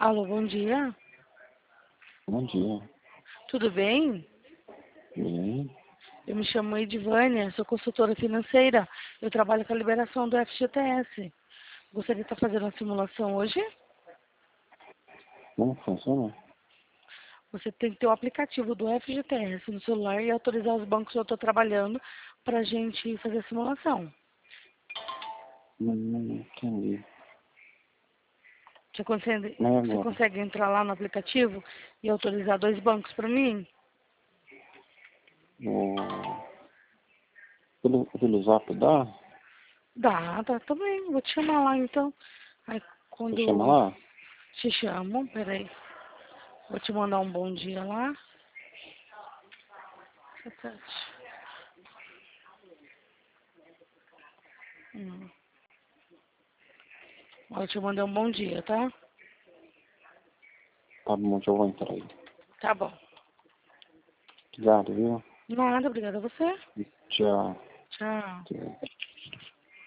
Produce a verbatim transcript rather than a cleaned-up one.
Alô, bom dia. Bom dia. Tudo bem? Bem, Eu me chamo Edivânia, sou consultora financeira. Eu trabalho com a liberação do F G T S. Gostaria de estar fazendo uma simulação hoje? como funciona? Você tem que ter o aplicativo do F G T S no celular e autorizar os bancos que eu estou trabalhando para a gente fazer a simulação. Não, não entendi. Você consegue, Não é você agora. consegue entrar lá no aplicativo e autorizar dois bancos para mim? O... Pelo, pelo zap dá? Dá, dá também. Vou te chamar lá então. Aí Você chama quando lá? te chamo, peraí. Vou te mandar um bom dia lá. Hum. Ó, eu te mandei um bom dia, tá? Tá bom, já vou entrar aí. Tá bom. Obrigado, viu? Nada, obrigada a você. Tchau. Tchau. Tchau.